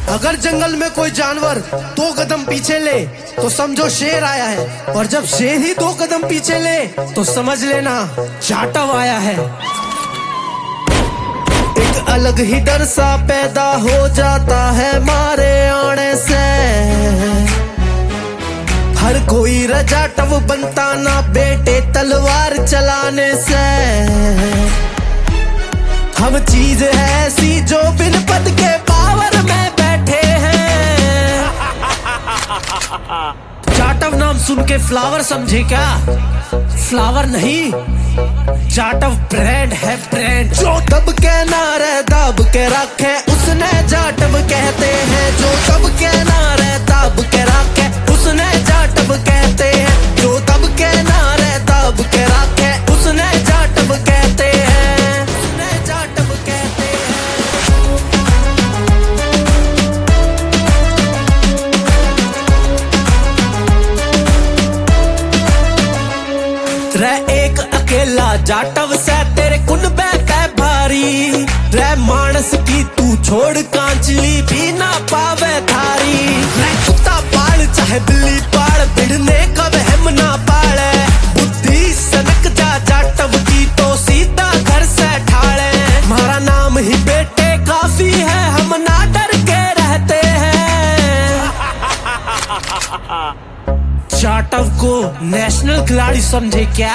अगर जंगल में कोई जानवर 2 कदम पीछे ले तो समझो शेर आया है, और जब शेर ही 2 कदम पीछे ले तो समझ लेना जाटव आया है। एक अलग ही डर सा पैदा हो जाता है मारे आने से, हर कोई जाटव बनता ना बेटे तलवार चलाने से। हम चीज है ऐसी जो बिन पद के पावर में बैठे हैं। जाटव नाम सुन के फ्लावर समझे क्या? फ्लावर नहीं, जाटव ब्रांड है, ब्रांड। जो दब के नारे दब के रखे उसने जाटव कहते हैं। जो दब के नारे दब के रखे उसने जाटव कहते हैं। जो दब के नारे दब के रखे उसने जाटव कहते हैं, उसने जाटव कहते हैं। रह एक अकेला जाटव से तेरे कुनबे कै भारी, रह मानस की तू छोड़ कांचली भी ना पावे थारी। रह कुत्ता पाल चाहे बिल्ली पाल भिड़ने का वहम ना पाले, बुद्धि सनक जा जाटव की तो सीधा घर से ठाले। हमारा नाम ही बेटे काफी है, हम ना डर के रहते हैं। जाटव को नेशनल खिलाड़ी समझे क्या?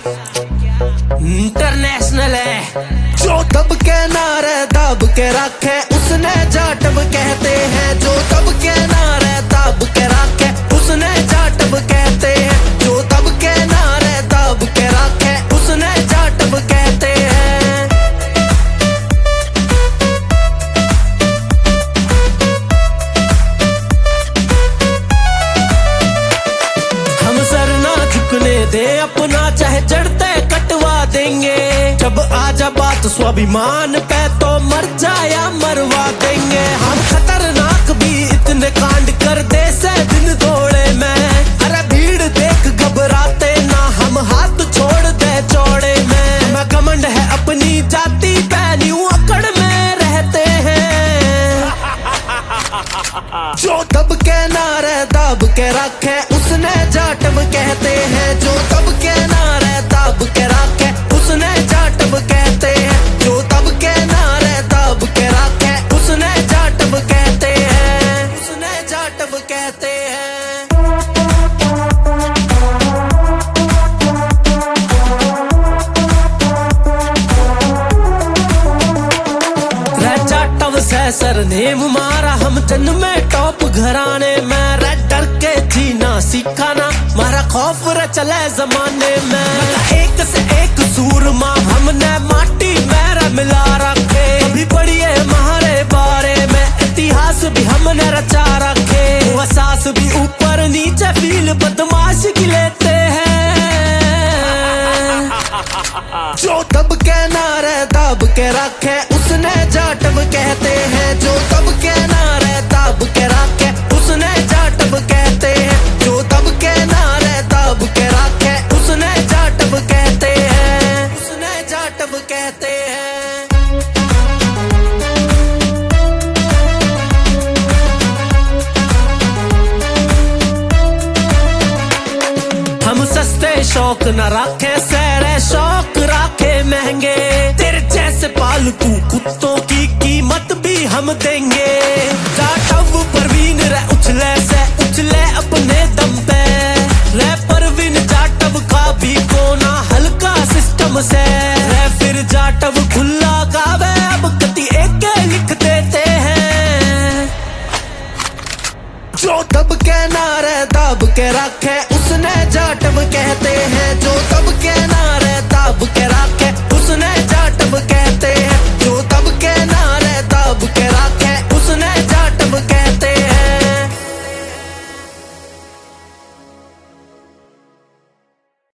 इंटरनेशनल है। जो दब के नारे दब के रखे उसने जाटव कहते हैं। जो दब के नारे दब के रखे उसने जाटव कहते हैं। जो दब के नारे दब के रखे उसने जाटव कहते हैं। हम सर ना झुकने दे अपना, चाहे जड़ते कटवा देंगे। जब आजा बात स्वाभिमान पे तो मर जाया मरवा देंगे। हम खतरनाक भी इतने कांड कर दे से दिन दौड़े में। अरे भीड़ देख घबराते ना, हम हाथ छोड़ दे चौड़े में। हमें घमंड है अपनी जाति पे, न्यू अकड़ में रहते हैं। जो दब के नारे दब के रखे उसने जाटव कहते हैं। जो दब के नारे दब के रखे उसने जाटव कहते हैं। जो दब के नारे दब के रखे उसने जाटव कहते हैं, उसने जाटव कहते हैं। जाटव से सरनेम मारा हम जन्मे टॉप घराने में। डर के जीना सीखा ना, मारा खौफ चले जमाने में। एक से एक सूरमा हमने माटी मेरा मिला रखे। अभी पढ़िए हमारे बारे में, इतिहास भी हमने रचा रखे। वसास भी ऊपर नीचे फील बदमाश की लेते हैं। जो दब के नारे दब के रखे उसने जाटव कहते हैं। जो दब के नारे दब के रखे उसने जाटव कहते हैं। जो दब के नारे दब के रखे उसने जाटव कहते हैं, उसने जाटव कहते हैं। हम सस्ते शौक न रखे, सैरे शौक रखे महंगे। तेरे जैसे पालतू कुत्तों की कीमत भी हम देंगे। जाटव परवीन रे उछले से उछले अपने दम पे। रे परवीन जाटव का भी कोना हल्का सिस्टम से। रे फिर जाटव खुला गावे अब कति एक लिख देते हैं। जो दब के नारे दब के रखे उसने जाटव कहते हैं। जो दब के नारे दब के रखे